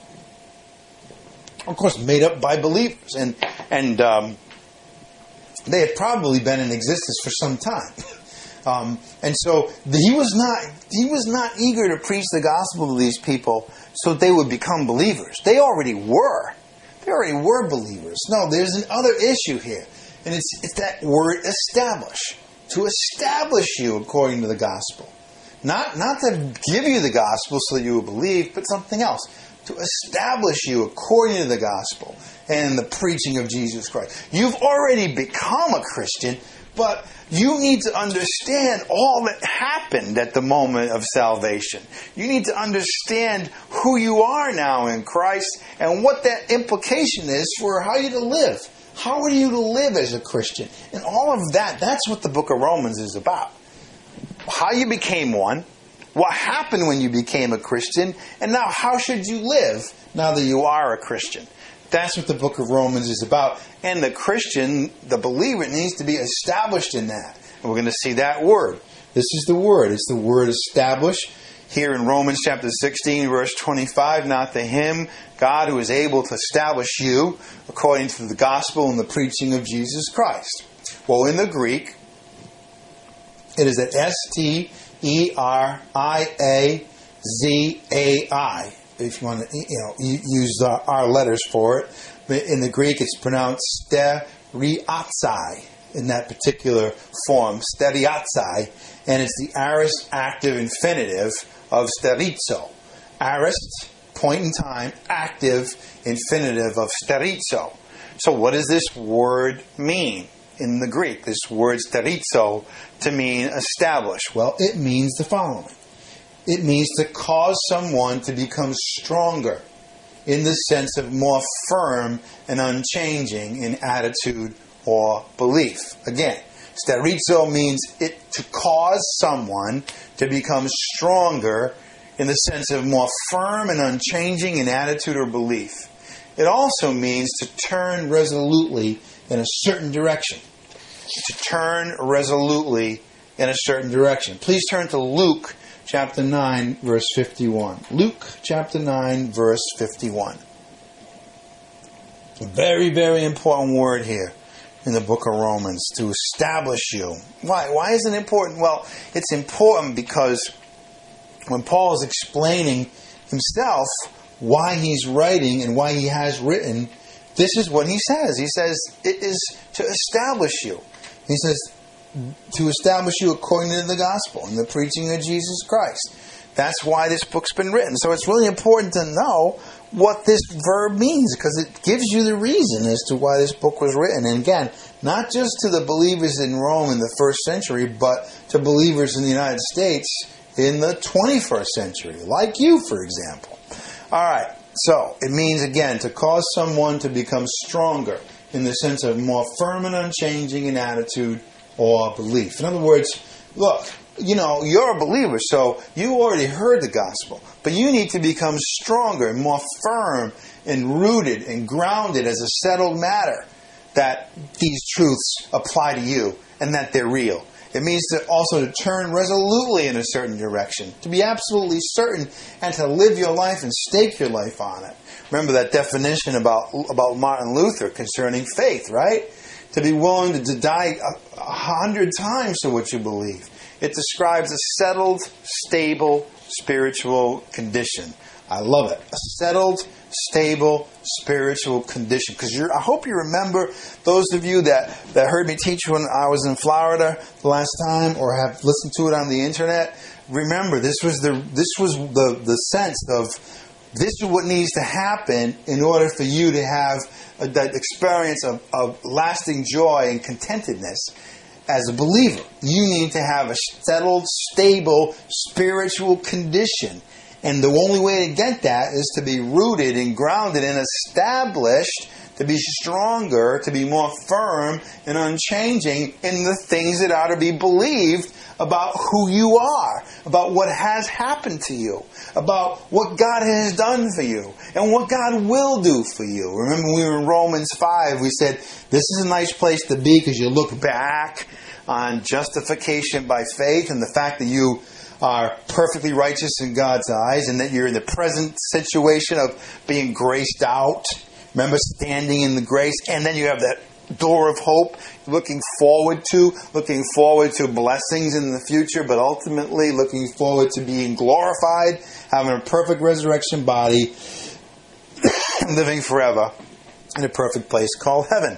of course, made up by believers. And, and um, they had probably been in existence for some time. Um, and so he was not he was not eager to preach the gospel to these people so they would become believers. They already were. They already were believers. No, there's another issue here. And it's, it's that word establish. To establish you according to the gospel. Not, not to give you the gospel so that you will believe, but something else. To establish you according to the gospel and the preaching of Jesus Christ. You've already become a Christian, but you need to understand all that happened at the moment of salvation. You need to understand who you are now in Christ and what that implication is for how you to live. How are you to live as a Christian? And all of that, that's what the book of Romans is about. How you became one, what happened when you became a Christian, and now how should you live now that you are a Christian? That's what the book of Romans is about. And the Christian, the believer, needs to be established in that. And we're going to see that word. This is the word. It's the word establish. Here in Romans chapter sixteen, verse twenty-five, not to him, God, who is able to establish you according to the gospel and the preaching of Jesus Christ. Well, in the Greek, it is at S T E R I A Z A I. If you want to, you know, use our, our letters for it. But in the Greek, it's pronounced steriatsai in that particular form, steriatsai, and it's the aorist active infinitive of sterizo. Aorist, point in time, active infinitive of sterizo. So what does this word mean in the Greek? This word sterizo to mean establish. Well, it means the following. It means to cause someone to become stronger in the sense of more firm and unchanging in attitude or belief. Again, sterizo means it to cause someone to become stronger in the sense of more firm and unchanging in attitude or belief. It also means to turn resolutely in a certain direction. To turn resolutely in a certain direction. Please turn to Luke chapter nine, verse fifty-one. Luke chapter nine, verse fifty-one. A very, very important word here in the book of Romans, to establish you. Why? Why is it important? Well, it's important because when Paul is explaining himself why he's writing and why he has written, this is what he says. He says, it is to establish you. He says, to establish you according to the gospel and the preaching of Jesus Christ. That's why this book's been written. So it's really important to know what this verb means, because it gives you the reason as to why this book was written. And again, not just to the believers in Rome in the first century, but to believers in the United States in the twenty-first century, like you, for example. All right, so it means, again, to cause someone to become stronger in the sense of more firm and unchanging in attitude or belief. In other words, look, you know, you're a believer, so you already heard the gospel, but you need to become stronger and more firm and rooted and grounded as a settled matter that these truths apply to you and that they're real. It means to also to turn resolutely in a certain direction, to be absolutely certain and to live your life and stake your life on it. Remember that definition about, about Martin Luther concerning faith, right? To be willing to, to die a, a hundred times for what you believe. It describes a settled, stable, spiritual condition. I love it. A settled, stable, spiritual condition. Because I hope you remember, those of you that, that heard me teach when I was in Florida the last time, or have listened to it on the internet, remember this was the this was the, the sense of this is what needs to happen in order for you to have a, that experience of, of lasting joy and contentedness. As a believer, you need to have a settled, stable, spiritual condition. And the only way to get that is to be rooted and grounded and established, to be stronger, to be more firm and unchanging in the things that are to be believed about who you are, about what has happened to you, about what God has done for you, and what God will do for you. Remember, we were in Romans five, we said, this is a nice place to be because you look back on justification by faith and the fact that you are perfectly righteous in God's eyes and that you're in the present situation of being graced out. Remember, standing in the grace, and then you have that door of hope, looking forward to, looking forward to blessings in the future, but ultimately looking forward to being glorified, having a perfect resurrection body, living forever in a perfect place called heaven.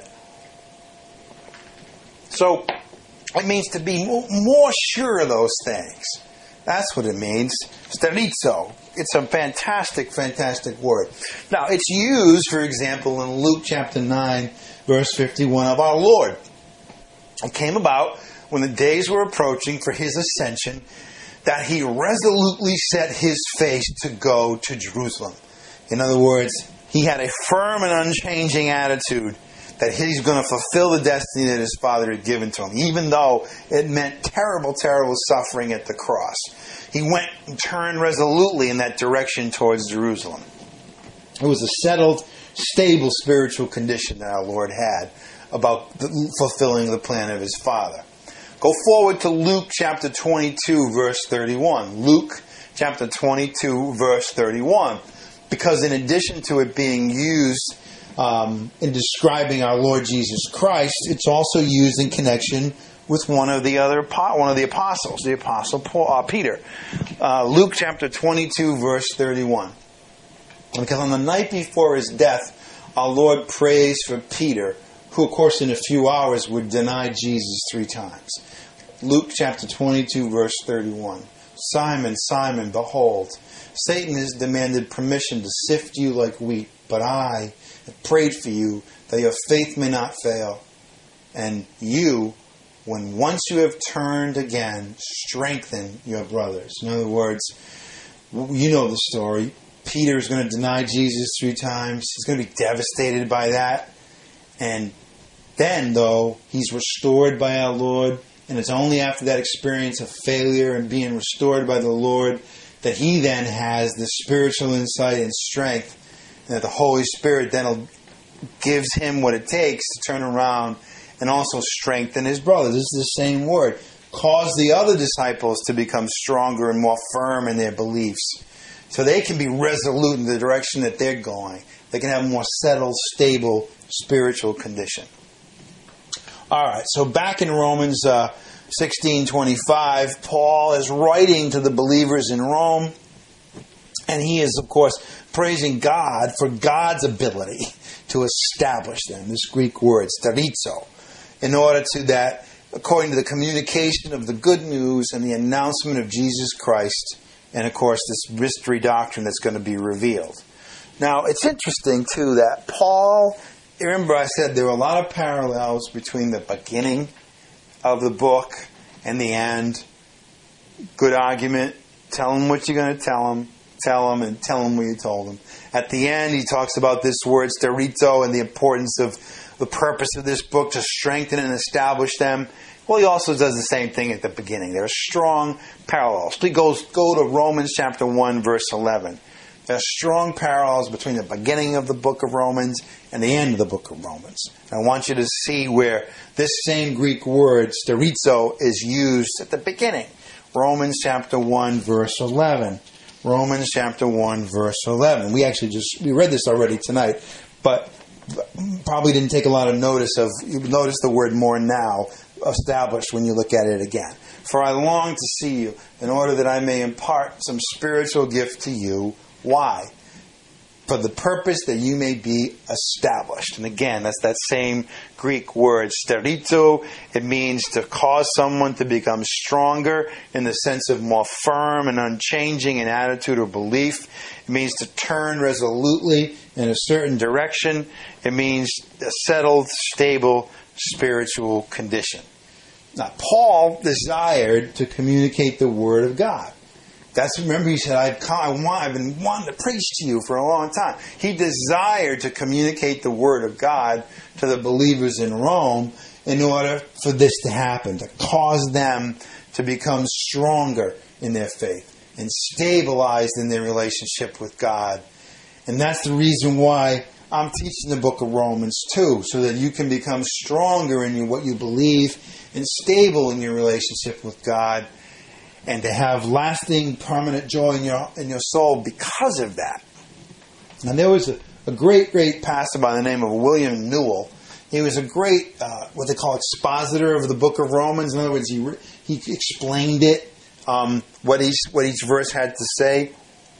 So, it means to be more sure of those things. That's what it means. Sterizo. It's a fantastic, fantastic word. Now, it's used, for example, in Luke chapter nine, verse fifty-one of our Lord. It came about when the days were approaching for his ascension that he resolutely set his face to go to Jerusalem. In other words, he had a firm and unchanging attitude that he's going to fulfill the destiny that his Father had given to him, even though it meant terrible, terrible suffering at the cross. He went and turned resolutely in that direction towards Jerusalem. It was a settled, stable spiritual condition that our Lord had about the, fulfilling the plan of his Father. Go forward to Luke chapter twenty-two, verse thirty-one. Luke chapter twenty-two, verse thirty-one. Because in addition to it being used um, in describing our Lord Jesus Christ, it's also used in connection with one of the other one of the apostles, the apostle Paul, uh, Peter. Uh, Luke chapter twenty-two, verse thirty-one. Because on the night before his death, our Lord prays for Peter, who, of course, in a few hours would deny Jesus three times. Luke chapter twenty-two, verse thirty-one. Simon, Simon, behold, Satan has demanded permission to sift you like wheat, but I have prayed for you that your faith may not fail. And you, when once you have turned again, strengthen your brothers. In other words, you know the story. Peter is going to deny Jesus three times. He's going to be devastated by that. And then, though, he's restored by our Lord. And it's only after that experience of failure and being restored by the Lord that he then has the spiritual insight and strength. And that the Holy Spirit then gives him what it takes to turn around and also strengthen his brothers. This is the same word. Cause the other disciples to become stronger and more firm in their beliefs, so they can be resolute in the direction that they're going. They can have a more settled, stable spiritual condition. All right, so back in Romans uh, sixteen twenty-five, Paul is writing to the believers in Rome, and he is, of course, praising God for God's ability to establish them. This Greek word, starizo, in order to that, according to the communication of the good news and the announcement of Jesus Christ, and, of course, this mystery doctrine that's going to be revealed. Now, it's interesting, too, that Paul, remember I said there were a lot of parallels between the beginning of the book and the end. Good argument. Tell them what you're going to tell them. Tell them and tell them what you told them. At the end, he talks about this word, sterito, and the importance of the purpose of this book to strengthen and establish them. Well, he also does the same thing at the beginning. There are strong parallels. Please go, go to Romans chapter one, verse eleven. There are strong parallels between the beginning of the book of Romans and the end of the book of Romans. I want you to see where this same Greek word, sterizo, is used at the beginning. Romans chapter one, verse eleven. Romans chapter one, verse eleven. We actually just, we read this already tonight, but probably didn't take a lot of notice of, you notice the word more now, established when you look at it again. For I long to see you in order that I may impart some spiritual gift to you. Why? For the purpose that you may be established. And again, that's that same Greek word, sterito. It means to cause someone to become stronger in the sense of more firm and unchanging in attitude or belief. It means to turn resolutely in a certain direction. It means a settled, stable, spiritual condition. Now, Paul desired to communicate the Word of God. That's, remember, he said, I've, come, I want, I've been wanting to preach to you for a long time. He desired to communicate the Word of God to the believers in Rome in order for this to happen, to cause them to become stronger in their faith and stabilized in their relationship with God. And that's the reason why I'm teaching the book of Romans too, so that you can become stronger in your, what you believe and stable in your relationship with God, and to have lasting, permanent joy in your in your soul because of that. And there was a, a great, great pastor by the name of William Newell. He was a great, uh, what they call expositor of the book of Romans. In other words, he re- he explained it, um, what each what each verse had to say.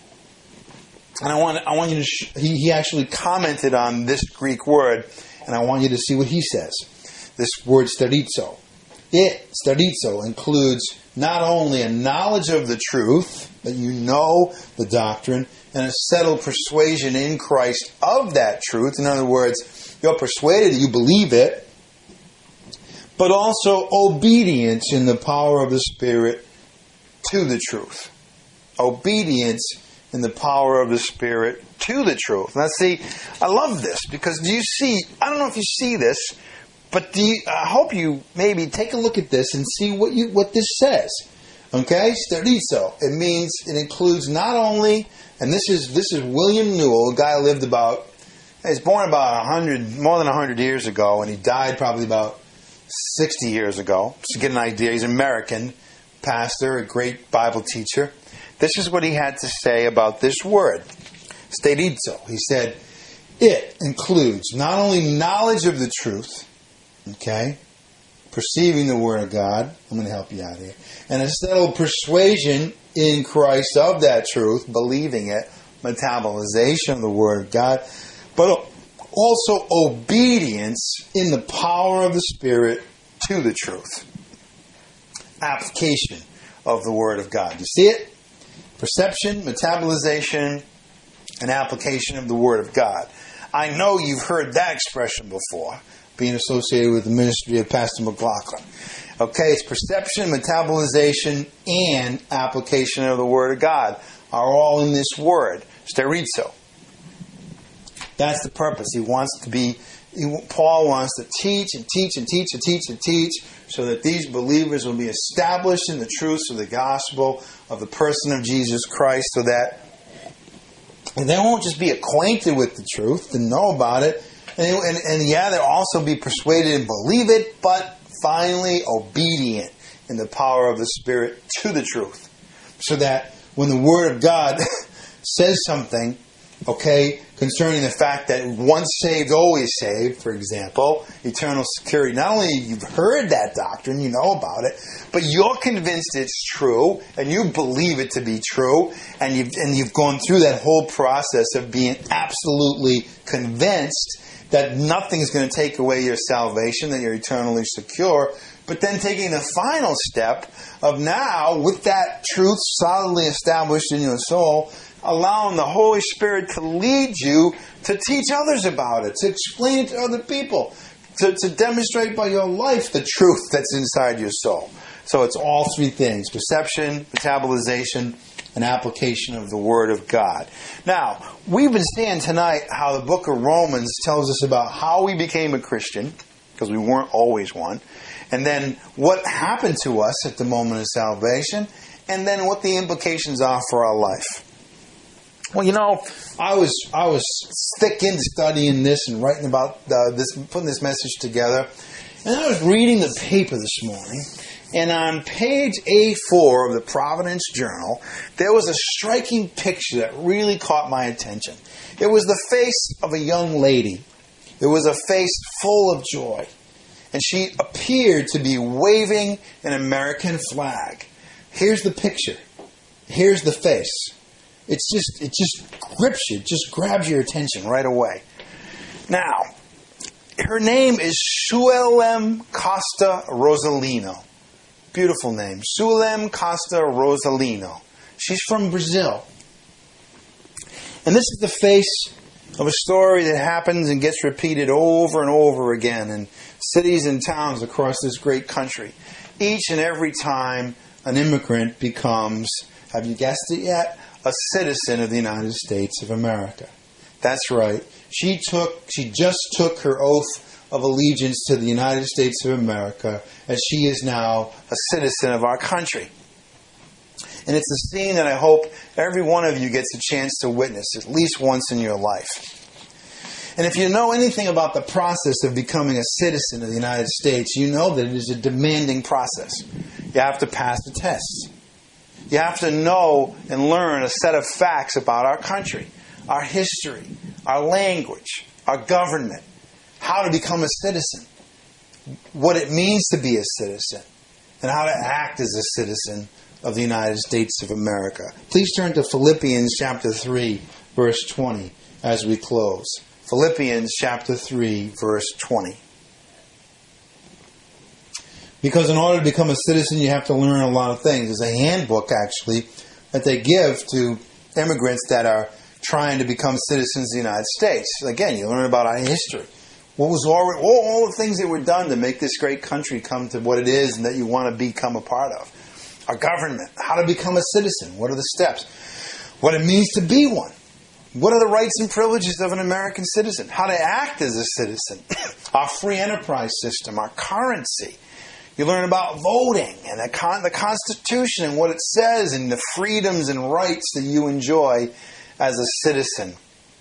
And I want I want you to. Sh- he he actually commented on this Greek word, and I want you to see what he says. This word sterizo. It, sterizo, includes not only a knowledge of the truth, that you know the doctrine, and a settled persuasion in Christ of that truth. In other words, you're persuaded that you believe it, but also obedience in the power of the Spirit to the truth. Obedience in the power of the Spirit to the truth. Now see, I love this, because do you see, I don't know if you see this, but do you, I hope you maybe take a look at this and see what you what this says. Okay, sterizo. It means it includes not only, and this is this is William Newell, a guy who lived about, he was born about a hundred, more than a hundred years ago, and he died probably about sixty years ago. Just to get an idea, he's an American pastor, a great Bible teacher. This is what he had to say about this word, sterizo. He said, it includes not only knowledge of the truth, okay, perceiving the Word of God, I'm going to help you out here, and a settled persuasion in Christ of that truth, believing it, metabolization of the Word of God, but also obedience in the power of the Spirit to the truth. Application of the Word of God. You see it? Perception, metabolization, and application of the Word of God. I know you've heard that expression before, being associated with the ministry of Pastor McLaughlin. Okay, it's perception, metabolization, and application of the Word of God are all in this word, sterizo. That's the purpose. He wants to be, he, Paul wants to teach and teach and teach and teach and teach so that these believers will be established in the truths of the gospel of the person of Jesus Christ, so that and they won't just be acquainted with the truth and know about it, and, and, and yeah, they'll also be persuaded and believe it, but finally obedient in the power of the Spirit to the truth. So that when the Word of God says something, okay, concerning the fact that once saved, always saved, for example, eternal security, not only you've heard that doctrine, you know about it, but you're convinced it's true, and you believe it to be true, and you've, and you've gone through that whole process of being absolutely convinced that nothing's going to take away your salvation, that you're eternally secure, but then taking the final step of now, with that truth solidly established in your soul, allowing the Holy Spirit to lead you to teach others about it, to explain it to other people, to, to demonstrate by your life the truth that's inside your soul. So it's all three things: perception, metabolization, and application of the Word of God. Now, we've been seeing tonight how the book of Romans tells us about how we became a Christian, because we weren't always one, and then what happened to us at the moment of salvation, and then what the implications are for our life. Well, you know, I was I was thick into studying this and writing about uh, this, putting this message together, and I was reading the paper this morning, and on page A four of the Providence Journal, there was a striking picture that really caught my attention. It was the face of a young lady. It was a face full of joy, and she appeared to be waving an American flag. Here's the picture. Here's the face. It's just, it just grips you, it just grabs your attention right away. Now, her name is Suelem Costa Rosalino. Beautiful name. Suelem Costa Rosalino. She's from Brazil. And this is the face of a story that happens and gets repeated over and over again in cities and towns across this great country. Each and every time an immigrant becomes, have you guessed it yet? A citizen of the United States of America. That's right. She took, she just took her oath of allegiance to the United States of America, as she is now a citizen of our country. And it's a scene that I hope every one of you gets a chance to witness at least once in your life. And if you know anything about the process of becoming a citizen of the United States, you know that it is a demanding process. You have to pass a test. You have to know and learn a set of facts about our country, our history, our language, our government, how to become a citizen, what it means to be a citizen, and how to act as a citizen of the United States of America. Please turn to Philippians chapter three, verse twenty, as we close. Philippians chapter three, verse twenty. Because in order to become a citizen, you have to learn a lot of things. There's a handbook, actually, that they give to immigrants that are trying to become citizens of the United States. Again, you learn about our history. What was all, all, all the things that were done to make this great country come to what it is and that you want to become a part of. Our government, how to become a citizen, what are the steps, what it means to be one. What are the rights and privileges of an American citizen? How to act as a citizen. Our free enterprise system, our currency. You learn about voting and the, con- the Constitution and what it says and the freedoms and rights that you enjoy as a citizen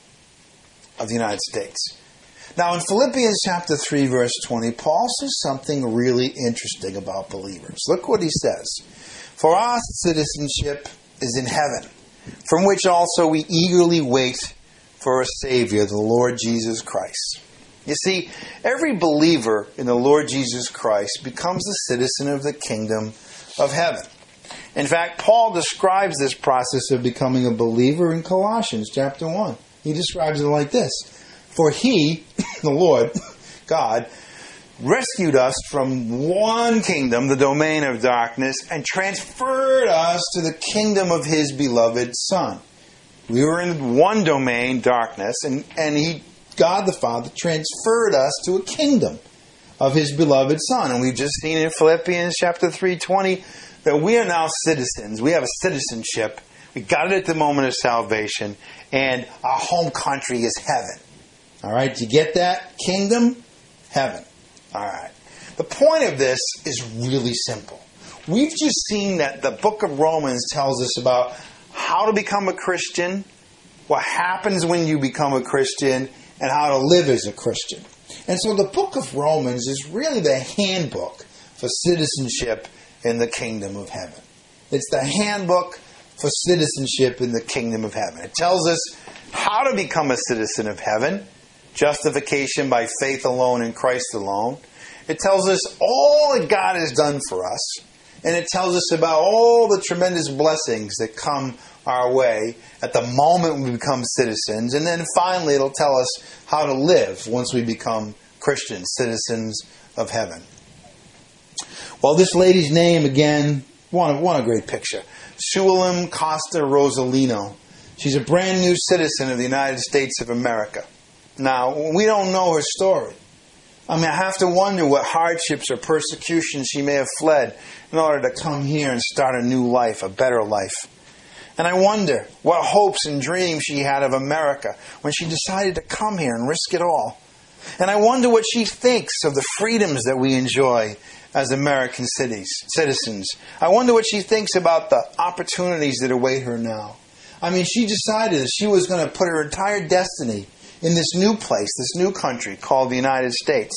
of the United States. Now in Philippians chapter three verse twenty, Paul says something really interesting about believers. Look what he says. For our citizenship is in heaven, from which also we eagerly wait for a Savior, the Lord Jesus Christ. You see, every believer in the Lord Jesus Christ becomes a citizen of the kingdom of heaven. In fact, Paul describes this process of becoming a believer in Colossians chapter one. He describes it like this. For He, the Lord, God, rescued us from one kingdom, the domain of darkness, and transferred us to the kingdom of His beloved Son. We were in one domain, darkness, and, and He, God the Father, transferred us to a kingdom of His beloved Son. And we've just seen in Philippians chapter three twenty that we are now citizens. We have a citizenship. We got it at the moment of salvation, and our home country is heaven. All right, do you get that? Kingdom, heaven. All right. The point of this is really simple. We've just seen that the book of Romans tells us about how to become a Christian, what happens when you become a Christian, and how to live as a Christian. And so the book of Romans is really the handbook for citizenship in the kingdom of heaven. It's the handbook for citizenship in the kingdom of heaven. It tells us how to become a citizen of heaven. Justification by faith alone in Christ alone. It tells us all that God has done for us. And it tells us about all the tremendous blessings that come our way at the moment we become citizens. And then finally it'll tell us how to live once we become Christians, citizens of heaven. Well, this lady's name, again, what a, what a great picture. Sulam Costa Rosalino. She's a brand new citizen of the United States of America. Now, we don't know her story. I mean, I have to wonder what hardships or persecution she may have fled in order to come here and start a new life, a better life. And I wonder what hopes and dreams she had of America when she decided to come here and risk it all. And I wonder what she thinks of the freedoms that we enjoy as American cities, citizens. I wonder what she thinks about the opportunities that await her now. I mean, she decided that she was going to put her entire destiny in this new place, this new country called the United States.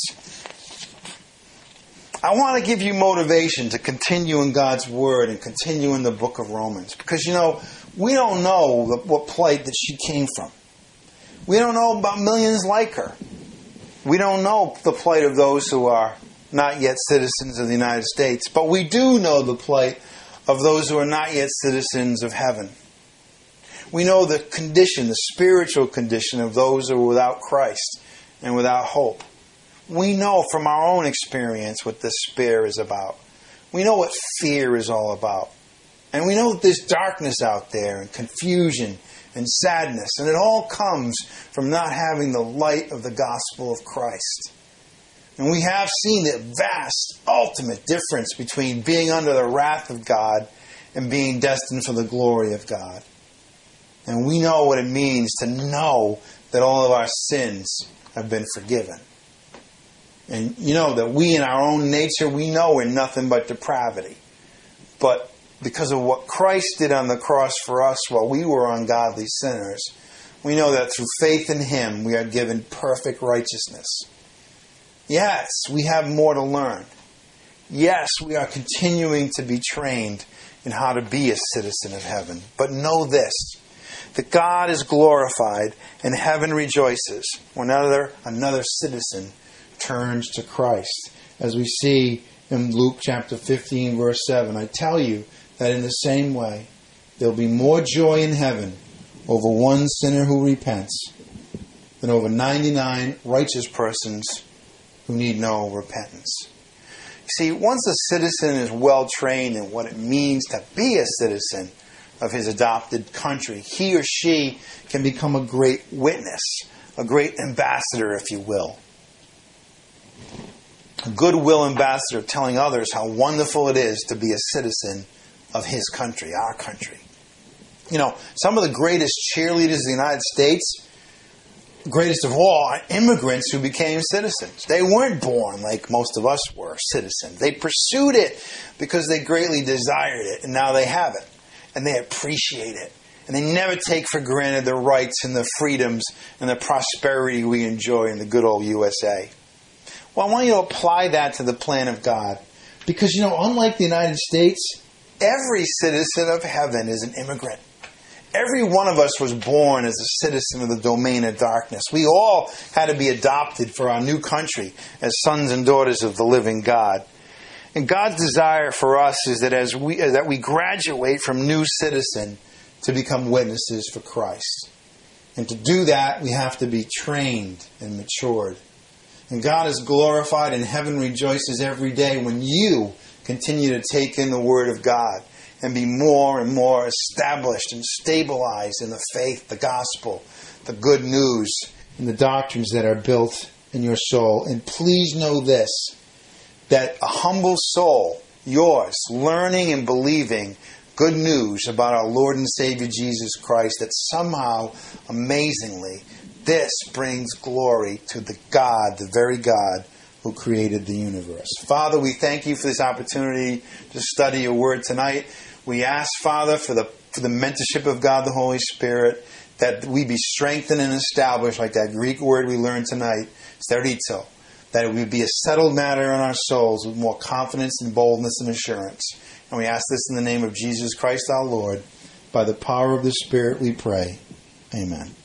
I want to give you motivation to continue in God's Word and continue in the book of Romans. Because, you know, we don't know what plight that she came from. We don't know about millions like her. We don't know the plight of those who are not yet citizens of the United States. But we do know the plight of those who are not yet citizens of heaven. We know the condition, the spiritual condition of those who are without Christ and without hope. We know from our own experience what despair is about. We know what fear is all about. And we know that there's darkness out there and confusion and sadness. And it all comes from not having the light of the gospel of Christ. And we have seen the vast, ultimate difference between being under the wrath of God and being destined for the glory of God. And we know what it means to know that all of our sins have been forgiven. And you know that we in our own nature, we know we're nothing but depravity. But because of what Christ did on the cross for us while we were ungodly sinners, we know that through faith in Him, we are given perfect righteousness. Yes, we have more to learn. Yes, we are continuing to be trained in how to be a citizen of heaven. But know this, that God is glorified and heaven rejoices when another, another citizen turns to Christ. As we see in Luke chapter fifteen, verse seven, I tell you that in the same way, there will be more joy in heaven over one sinner who repents than over ninety-nine righteous persons who need no repentance. You see, once a citizen is well trained in what it means to be a citizen of his adopted country, he or she can become a great witness, a great ambassador, if you will. A goodwill ambassador telling others how wonderful it is to be a citizen of his country, our country. You know, some of the greatest cheerleaders in the United States greatest of all are immigrants who became citizens. They weren't born like most of us were citizens. They pursued it because they greatly desired it, and now they have it, and they appreciate it. And they never take for granted the rights and the freedoms and the prosperity we enjoy in the good old U S A. Well, I want you to apply that to the plan of God. Because, you know, unlike the United States, every citizen of heaven is an immigrant. Every one of us was born as a citizen of the domain of darkness. We all had to be adopted for our new country as sons and daughters of the living God. And God's desire for us is that as we that we graduate from new citizen to become witnesses for Christ. And to do that, we have to be trained and matured. And God is glorified and heaven rejoices every day when you continue to take in the Word of God and be more and more established and stabilized in the faith, the gospel, the good news, and the doctrines that are built in your soul. And please know this, that a humble soul, yours, learning and believing good news about our Lord and Savior Jesus Christ, that somehow, amazingly, this brings glory to the God, the very God who created the universe. Father, we thank you for this opportunity to study your word tonight. We ask, Father, for the for the mentorship of God the Holy Spirit, that we be strengthened and established like that Greek word we learned tonight, sterizo, that it would be a settled matter in our souls with more confidence and boldness and assurance. And we ask this in the name of Jesus Christ our Lord. By the power of the Spirit we pray. Amen.